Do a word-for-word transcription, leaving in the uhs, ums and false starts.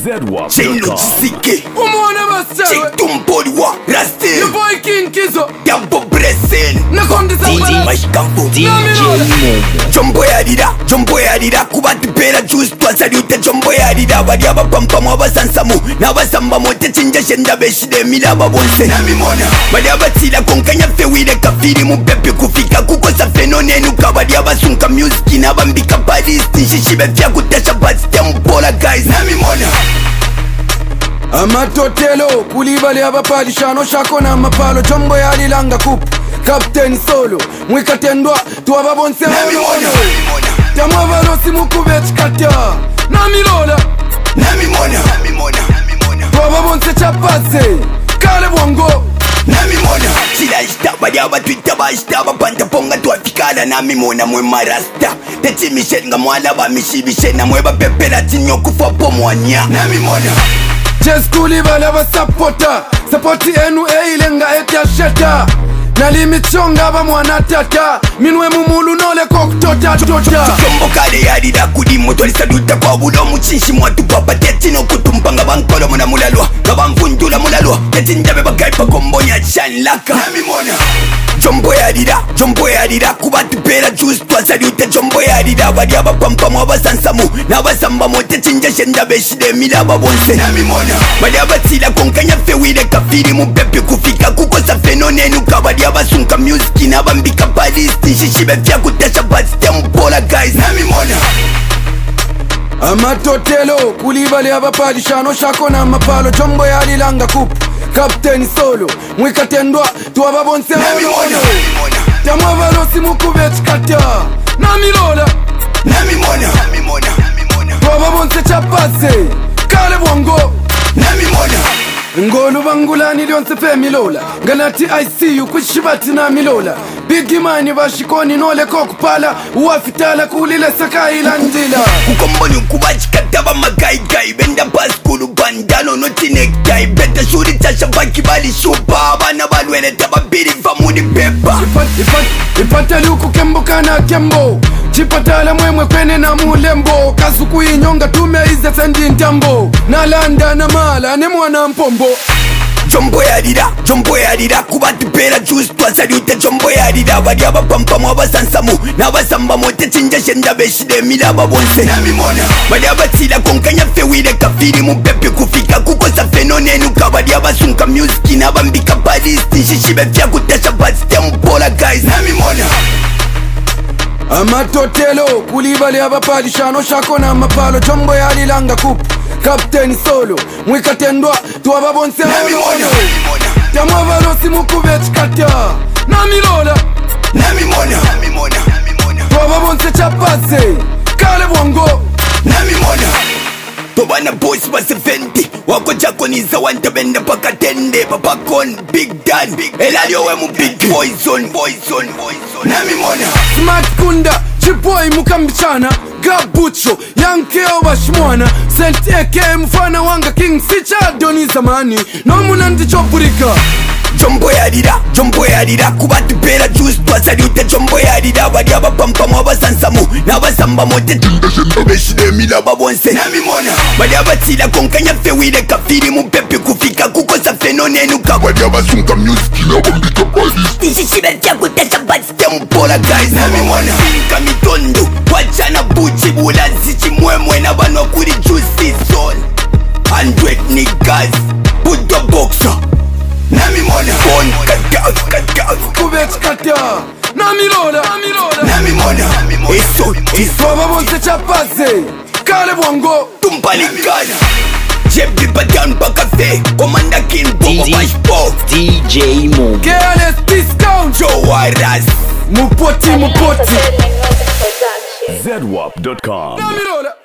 Zedwap Chelo Chisike Umona basa Check Tumpoli wa Rastel Your boy King Kizo Yambo Bresel Nakondi Zambala Mashkampo D J Jumbo yadida Jumbo yadida Kubati pera juice Twasalute Jumbo yadida Badi abapampa mwabasansamu Nabasamba mote chinja shenda beshide Mila babonse Namimona Badi abatila konkanya fewile kafiri Mupepe kufika kukosa fenonenuka Badi abasunka music Nabambika palisti Nshishibe fya kutesha bati tempola guys Namimona Amatotelo kulibali abapalishano shako na mapalo Jumbo yalilanga kupu Captain Solo mwikatendwa tuwababonse Namimona Tamwavalosi mukubeti katya Namilola Namimona Namimona tuwababonse chapase Kale bwango Namimona Sila ishtaba diaba twitaba ishtaba Panta ponga tuwafikala namimona mwe marasta Techi mishenga mwalaba mishibishena Mweba pepera tinyo kufa pomwanya Namimona Just kulibali abasapota Sapoti enu eilenga etya sheta Nalimichonga ba mwana tata Minwe mumulu nole koktota tota Jumbo kale yadida kudi motwali saduta kwa bulo Muchinshi mwatu papa teti no kutumpanga bankolo muna mulalwa Kaba mfundula mulalwa Teti njabe bagaipa kombonya chanlaka Namimona Jumbo yadida Jumbo yadida Kubati pera juice Twasalute Jumbo yadida Badi abapampa mwabasansamu Nabasamba mote chinja shenda beshide Mila babonse Namimona Badi abatila konkanya fewile kafiri Mupepe kufika kukosa fenonenuka Badi abasunka music Nabambika palisti Nshishibe fya kutesha bati tempola guys Namimona Amatotelo kulibali abapalishano shako na mapalo Jumbo yalilanga kupu Captain Solo mwikatendwa tuwababonse Namimona Tamwavalosi mukubeti katya Namilola Namimona Namimona tuwababonse chapase Kale bwango Namimona Ngolu bangulani lyonse fe milola Nganati I see you kushibati na milola Bigi mani bashikoni nole kokupala Uwafitala kulile saka ilandila Kukomboni kubachikataba magai gai Benda paskulu bandano noti necktie Beta shuri tasha baki bali shupa Abana balwele tababiri famuni pepa Ipatali uku kembo kana kembo Chipatala mwemwe kwene na mulembo Kasuku inyonga tume ize sendi ntambo Nalanda na mala ne mwana mpombo Jumbo yadida Jumbo yadida Kubati pera juice Twasalute Jumbo yadida Badi abapampa mwabasansamu Nabasamba mote chinja shenda beshide Mila babonse Namimona Badi abatila konkanya fewile kafiri Mupepe kufika kukosa fenonenuka Badi abasunka music Nabambika palisti Nshishibe fya kutesha bati tempola guys Namimona Amatotelo kulibali abapalishano shako na mapalo Jumbo yalilanga kupu Captain Solo mwikatendwa tuwababonse Namimona Tamwavalosi mukubeti katya Namilola Namimona tuwababonse chapase Kale bwango Namimona Tobana boys ba seventy Wako jako niza wanta benda paka tende Papakon Big Dan Elalio we mu big poison Poison Namimona Smart Kunda Chiboy mukambichana Gabucho Yankeo bashmwana Sent eke mfana wanga King Sicha doni zamani No munandi chopurika Jumbo yadida Jumbo yadida Kubati pera juice Twasalute Jumbo yadida Badi abapampa mwabasansamu Nabasamba mote chinja shenda beshide Mila babonse Namimona Badi abatila konkanya fewile kafiri Mupepe kufika kukosa fenonenuka Badi abasunka music Nabambika palisti Nshishibe fya kutesha bati tempola guys Namimona Finka mitondo Wachana buchi bulazi chimwemwe Na banwa kuri juicy zone Hundred niggas Put the boxer Namimona Bon kataz kataz Kubeti katya Namilola Namimona Eso Eso tuwababonse chapase Kale bwango Tumpalikana Jebi batan bakafe Komanda kin bobo bashpo D J Mo Careless discount Joe Waras Mupoti mupoti Zedwap dot com Namilola